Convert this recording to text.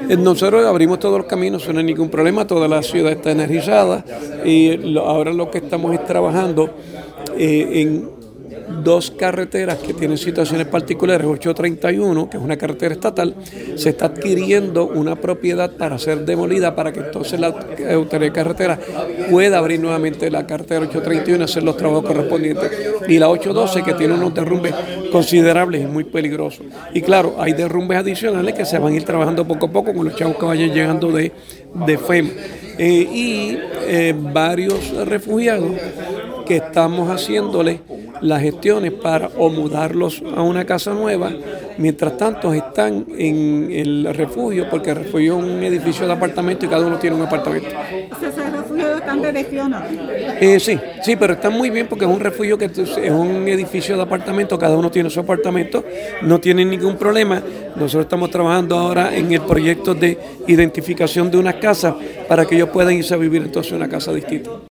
Nosotros abrimos todos los caminos, no hay ningún problema, toda la ciudad está energizada y ahora lo que estamos es trabajando en dos carreteras que tienen situaciones particulares. 831, que es una carretera estatal, se está adquiriendo una propiedad para ser demolida para que entonces la autoridad de carretera pueda abrir nuevamente la carretera 831 y hacer los trabajos correspondientes. Y la 812, que tiene unos derrumbes considerables y muy peligrosos. Y claro, hay derrumbes adicionales que se van a ir trabajando poco a poco con los chavos que vayan llegando de FEMA. Varios refugiados que estamos haciéndole las gestiones para o mudarlos a una casa nueva, mientras tanto están en el refugio, porque el refugio es un edificio de apartamento y cada uno tiene un apartamento. ¿Ese refugio están de regional? Sí, pero está muy bien porque es un refugio que es un edificio de apartamento, cada uno tiene su apartamento, no tienen ningún problema. Nosotros estamos trabajando ahora en el proyecto de identificación de unas casas para que ellos puedan irse a vivir entonces en una casa distinta.